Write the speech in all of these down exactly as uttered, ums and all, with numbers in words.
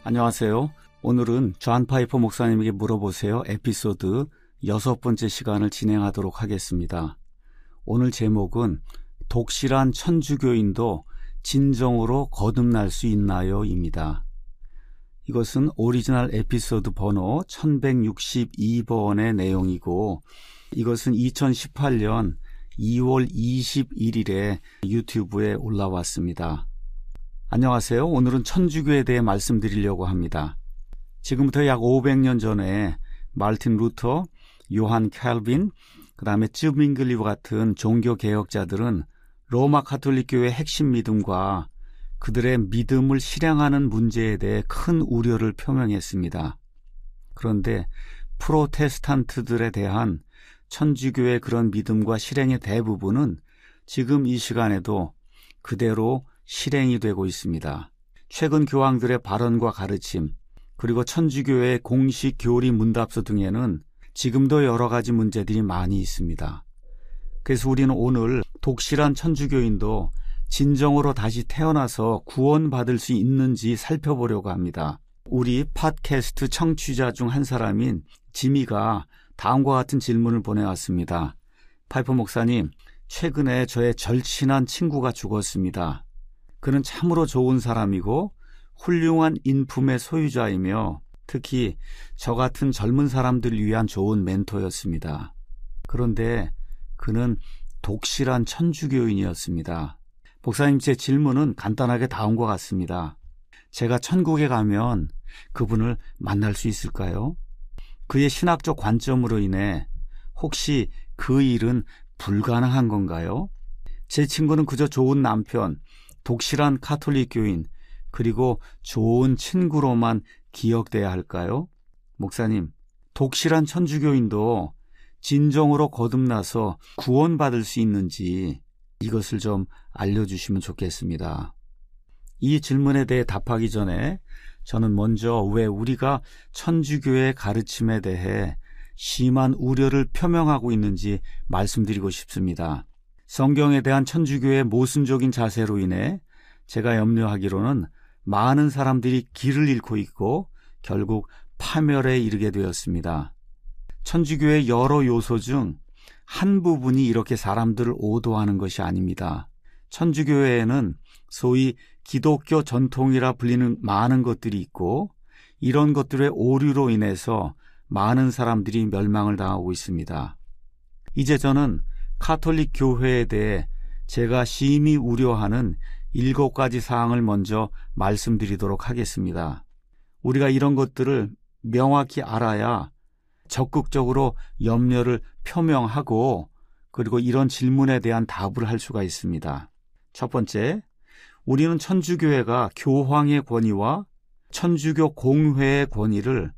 안녕하세요. 오늘은 존 파이퍼 목사님에게 물어보세요 에피소드 여섯 번째 시간을 진행하도록 하겠습니다. 오늘 제목은 독실한 천주교인도 진정으로 거듭날 수 있나요? 입니다. 이것은 오리지널 에피소드 번호 천백육십이 번의 내용이고 이것은 이천십팔 년 이월 이십일일에 유튜브에 올라왔습니다. 안녕하세요. 오늘은 천주교에 대해 말씀드리려고 합니다. 지금부터 약 오백 년 전에 마르틴 루터, 요한 캘빈, 그 다음에 쯔밍글리와 같은 종교개혁자들은 로마 가톨릭 교회의 핵심 믿음과 그들의 믿음을 실행하는 문제에 대해 큰 우려를 표명했습니다. 그런데 프로테스탄트들에 대한 천주교의 그런 믿음과 실행의 대부분은 지금 이 시간에도 그대로 실행이 되고 있습니다. 최근 교황들의 발언과 가르침, 그리고 천주교의 공식 교리 문답서 등에는 지금도 여러 가지 문제들이 많이 있습니다. 그래서 우리는 오늘 독실한 천주교인도 진정으로 다시 태어나서 구원받을 수 있는지 살펴보려고 합니다. 우리 팟캐스트 청취자 중 한 사람인 지미가 다음과 같은 질문을 보내왔습니다. 파이퍼 목사님, 최근에 저의 절친한 친구가 죽었습니다. 그는 참으로 좋은 사람이고 훌륭한 인품의 소유자이며 특히 저 같은 젊은 사람들을 위한 좋은 멘토였습니다. 그런데 그는 독실한 천주교인이었습니다. 목사님, 제 질문은 간단하게 다음과 같습니다. 제가 천국에 가면 그분을 만날 수 있을까요? 그의 신학적 관점으로 인해 혹시 그 일은 불가능한 건가요? 제 친구는 그저 좋은 남편, 독실한 가톨릭 교인, 그리고 좋은 친구로만 기억돼야 할까요? 목사님, 독실한 천주교인도 진정으로 거듭나서 구원받을 수 있는지 이것을 좀 알려주시면 좋겠습니다. 이 질문에 대해 답하기 전에 저는 먼저 왜 우리가 천주교의 가르침에 대해 심한 우려를 표명하고 있는지 말씀드리고 싶습니다. 성경에 대한 천주교의 모순적인 자세로 인해 제가 염려하기로는 많은 사람들이 길을 잃고 있고 결국 파멸에 이르게 되었습니다. 천주교의 여러 요소 중 한 부분이 이렇게 사람들을 오도하는 것이 아닙니다. 천주교회에는 소위 기독교 전통이라 불리는 많은 것들이 있고 이런 것들의 오류로 인해서 많은 사람들이 멸망을 당하고 있습니다. 이제 저는 가톨릭 교회에 대해 제가 심히 우려하는 일곱 가지 사항을 먼저 말씀드리도록 하겠습니다. 우리가 이런 것들을 명확히 알아야 적극적으로 염려를 표명하고 그리고 이런 질문에 대한 답을 할 수가 있습니다. 첫 번째, 우리는 천주교회가 교황의 권위와 천주교 공회의 권위를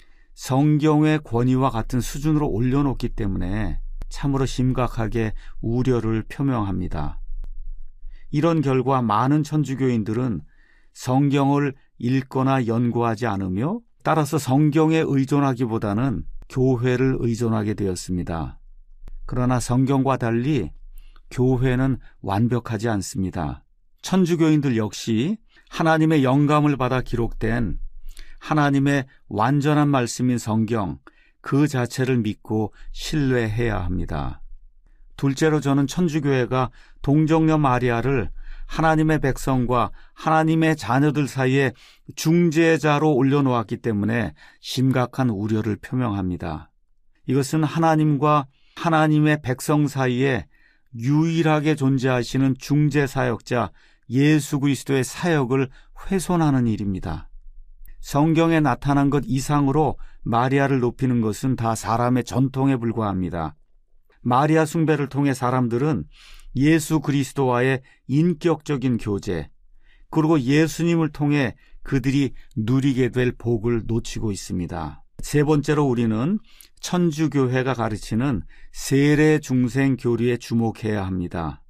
성경의 권위와 같은 수준으로 올려놓기 때문에 참으로 심각하게 우려를 표명합니다. 이런 결과 많은 천주교인들은 성경을 읽거나 연구하지 않으며 따라서 성경에 의존하기보다는 교회를 의존하게 되었습니다. 그러나 성경과 달리 교회는 완벽하지 않습니다. 천주교인들 역시 하나님의 영감을 받아 기록된 하나님의 완전한 말씀인 성경 그 자체를 믿고 신뢰해야 합니다. 둘째로 저는 천주교회가 동정녀 마리아를 하나님의 백성과 하나님의 자녀들 사이에 중재자로 올려놓았기 때문에 심각한 우려를 표명합니다. 이것은 하나님과 하나님의 백성 사이에 유일하게 존재하시는 중재사역자 예수 그리스도의 사역을 훼손하는 일입니다. 성경에 나타난 것 이상으로 마리아를 높이는 것은 다 사람의 전통에 불과합니다. 마리아 숭배를 통해 사람들은 예수 그리스도와의 인격적인 교제, 그리고 예수님을 통해 그들이 누리게 될 복을 놓치고 있습니다. 세 번째로 우리는 천주교회가 가르치는 세례중생 교리에 주목해야 합니다.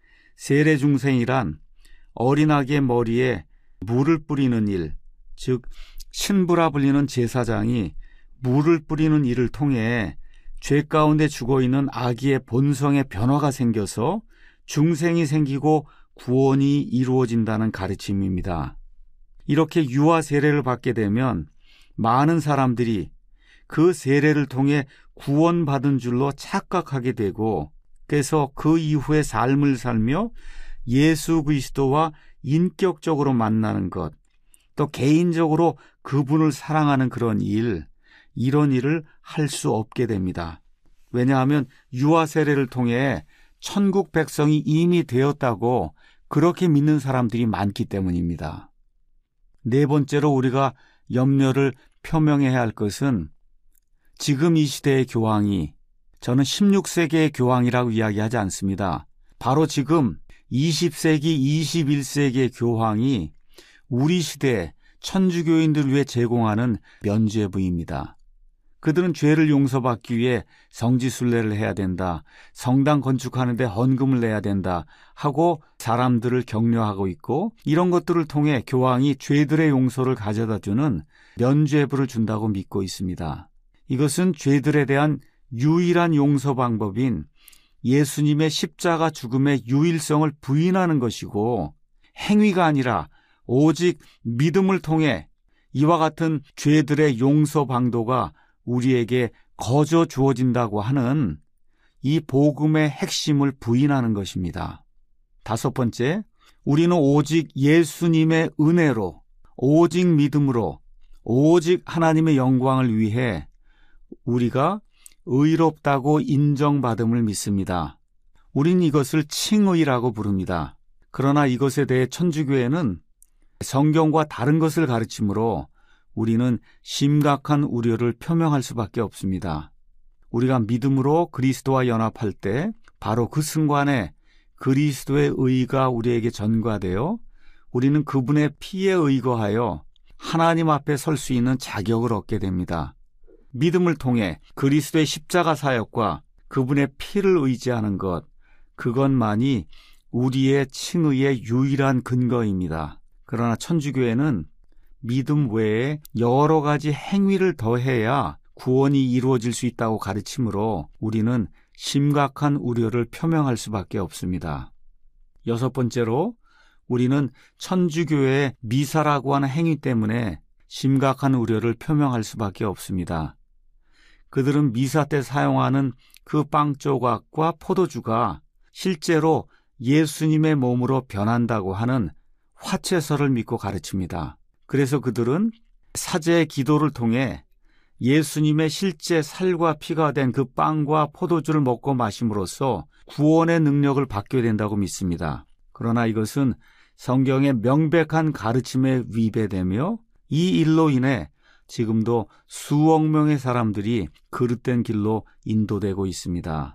세례중생이란 어린아기의 머리에 물을 뿌리는 일, 즉 신부라 불리는 제사장이 물을 뿌리는 일을 통해 죄 가운데 죽어있는 아기의 본성의 변화가 생겨서 중생이 생기고 구원이 이루어진다는 가르침입니다. 이렇게 유아 세례를 받게 되면 많은 사람들이 그 세례를 통해 구원받은 줄로 착각하게 되고, 그래서 그 이후의 삶을 살며 예수 그리스도와 인격적으로 만나는 것, 또 개인적으로 그분을 사랑하는 그런 일, 이런 일을 할 수 없게 됩니다. 왜냐하면 유아 세례를 통해 천국 백성이 이미 되었다고 그렇게 믿는 사람들이 많기 때문입니다. 네 번째로 우리가 염려를 표명해야 할 것은 지금 이 시대의 교황이, 저는 십육 세기의 교황이라고 이야기하지 않습니다. 바로 지금 이십 세기, 이십일 세기의 교황이 우리 시대에 천주교인들을 위해 제공하는 면죄부입니다. 그들은 죄를 용서받기 위해 성지순례를 해야 된다, 성당 건축하는데 헌금을 내야 된다 하고 사람들을 격려하고 있고, 이런 것들을 통해 교황이 죄들의 용서를 가져다주는 면죄부를 준다고 믿고 있습니다. 이것은 죄들에 대한 유일한 용서 방법인 예수님의 십자가 죽음의 유일성을 부인하는 것이고, 행위가 아니라 오직 믿음을 통해 이와 같은 죄들의 용서 방도가 우리에게 거저 주어진다고 하는 이 복음의 핵심을 부인하는 것입니다. 다섯 번째, 우리는 오직 예수님의 은혜로, 오직 믿음으로, 오직 하나님의 영광을 위해 우리가 의롭다고 인정받음을 믿습니다. 우린 이것을 칭의라고 부릅니다. 그러나 이것에 대해 천주교회는 성경과 다른 것을 가르치므로 우리는 심각한 우려를 표명할 수밖에 없습니다. 우리가 믿음으로 그리스도와 연합할 때 바로 그 순간에 그리스도의 의가 우리에게 전가되어 우리는 그분의 피에 의거하여 하나님 앞에 설 수 있는 자격을 얻게 됩니다. 믿음을 통해 그리스도의 십자가 사역과 그분의 피를 의지하는 것, 그것만이 우리의 칭의의 유일한 근거입니다. 그러나 천주교회는 믿음 외에 여러 가지 행위를 더해야 구원이 이루어질 수 있다고 가르치므로 우리는 심각한 우려를 표명할 수밖에 없습니다. 여섯 번째로, 우리는 천주교회의 미사라고 하는 행위 때문에 심각한 우려를 표명할 수밖에 없습니다. 그들은 미사 때 사용하는 그 빵 조각과 포도주가 실제로 예수님의 몸으로 변한다고 하는 화채설을 믿고 가르칩니다. 그래서 그들은 사제의 기도를 통해 예수님의 실제 살과 피가 된 그 빵과 포도주를 먹고 마심으로써 구원의 능력을 받게 된다고 믿습니다. 그러나 이것은 성경의 명백한 가르침에 위배되며 이 일로 인해 지금도 수억 명의 사람들이 그릇된 길로 인도되고 있습니다.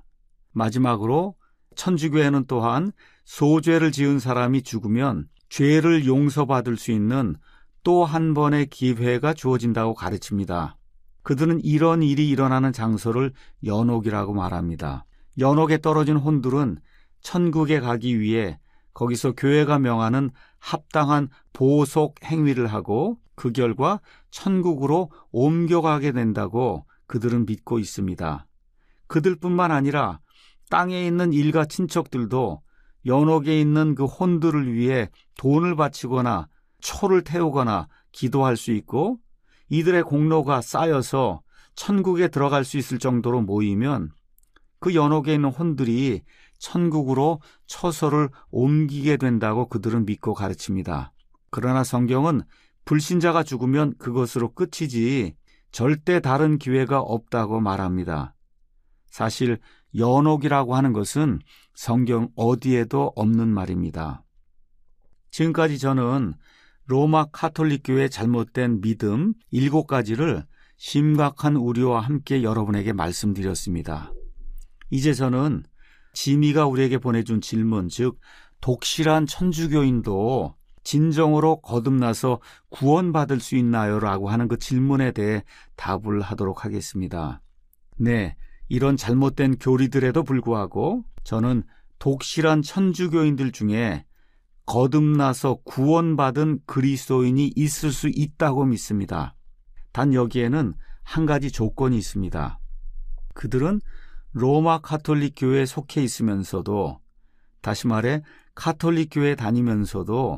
마지막으로 천주교회는 또한 소죄를 지은 사람이 죽으면 죄를 용서받을 수 있는 또 한 번의 기회가 주어진다고 가르칩니다. 그들은 이런 일이 일어나는 장소를 연옥이라고 말합니다. 연옥에 떨어진 혼들은 천국에 가기 위해 거기서 교회가 명하는 합당한 보속 행위를 하고 그 결과 천국으로 옮겨가게 된다고 그들은 믿고 있습니다. 그들뿐만 아니라 땅에 있는 일가 친척들도 연옥에 있는 그 혼들을 위해 돈을 바치거나 초를 태우거나 기도할 수 있고, 이들의 공로가 쌓여서 천국에 들어갈 수 있을 정도로 모이면 그 연옥에 있는 혼들이 천국으로 처소를 옮기게 된다고 그들은 믿고 가르칩니다. 그러나 성경은 불신자가 죽으면 그것으로 끝이지 절대 다른 기회가 없다고 말합니다. 사실 연옥이라고 하는 것은 성경 어디에도 없는 말입니다. 지금까지 저는 로마 카톨릭 교회의 잘못된 믿음 일곱 가지를 심각한 우려와 함께 여러분에게 말씀드렸습니다. 이제 저는 지미가 우리에게 보내준 질문, 즉 독실한 천주교인도 진정으로 거듭나서 구원받을 수 있나요? 라고 하는 그 질문에 대해 답을 하도록 하겠습니다. 네, 이런 잘못된 교리들에도 불구하고 저는 독실한 천주교인들 중에 거듭나서 구원받은 그리스도인이 있을 수 있다고 믿습니다. 단 여기에는 한 가지 조건이 있습니다. 그들은 로마 카톨릭 교회에 속해 있으면서도, 다시 말해 카톨릭 교회에 다니면서도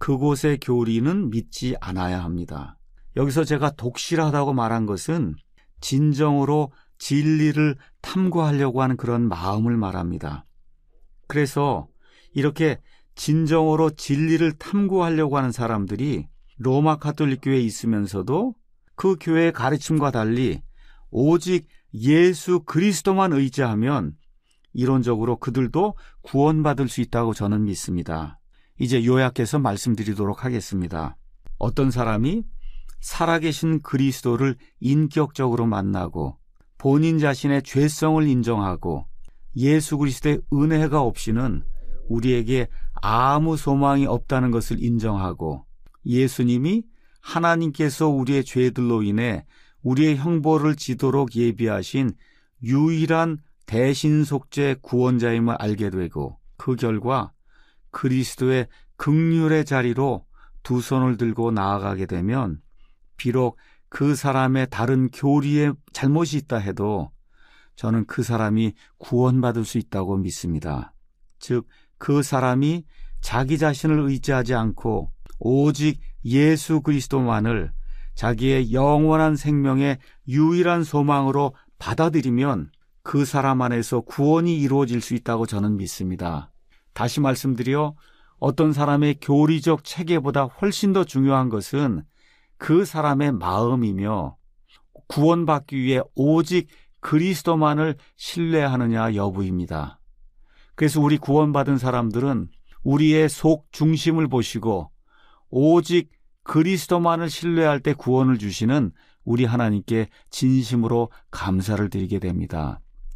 그곳의 교리는 믿지 않아야 합니다. 여기서 제가 독실하다고 말한 것은 진정으로 진리를 탐구하려고 하는 그런 마음을 말합니다. 그래서 이렇게 진정으로 진리를 탐구하려고 하는 사람들이 로마 가톨릭 교회에 있으면서도 그 교회의 가르침과 달리 오직 예수 그리스도만 의지하면 이론적으로 그들도 구원받을 수 있다고 저는 믿습니다. 이제 요약해서 말씀드리도록 하겠습니다. 어떤 사람이 살아계신 그리스도를 인격적으로 만나고 본인 자신의 죄성을 인정하고 예수 그리스도의 은혜가 없이는 우리에게 아무 소망이 없다는 것을 인정하고 예수님이 하나님께서 우리의 죄들로 인해 우리의 형벌을 지도록 예비하신 유일한 대신속죄 구원자임을 알게 되고 그 결과 그리스도의 긍휼의 자리로 두 손을 들고 나아가게 되면 비록 그 사람의 다른 교리에 잘못이 있다 해도 저는 그 사람이 구원받을 수 있다고 믿습니다. 즉, 그 사람이 자기 자신을 의지하지 않고 오직 예수 그리스도만을 자기의 영원한 생명의 유일한 소망으로 받아들이면 그 사람 안에서 구원이 이루어질 수 있다고 저는 믿습니다. 다시 말씀드려 어떤 사람의 교리적 체계보다 훨씬 더 중요한 것은 그 사람의 마음이며 구원받기 위해 오직 그리스도만을 신뢰하느냐 여부입니다. 그래서 우리 구원받은 사람들은 우리의 속 중심을 보시고 오직 그리스도만을 신뢰할 때 구원을 주시는 우리 하나님께 진심으로 감사를 드리게 됩니다.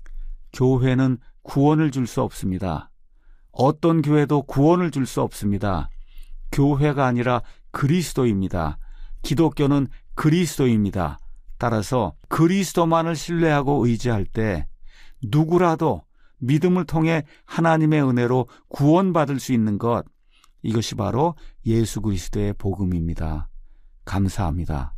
교회는 구원을 줄 수 없습니다. 어떤 교회도 구원을 줄 수 없습니다. 교회가 아니라 그리스도입니다. 기독교는 그리스도입니다. 따라서 그리스도만을 신뢰하고 의지할 때 누구라도 믿음을 통해 하나님의 은혜로 구원받을 수 있는 것, 이것이 바로 예수 그리스도의 복음입니다. 감사합니다.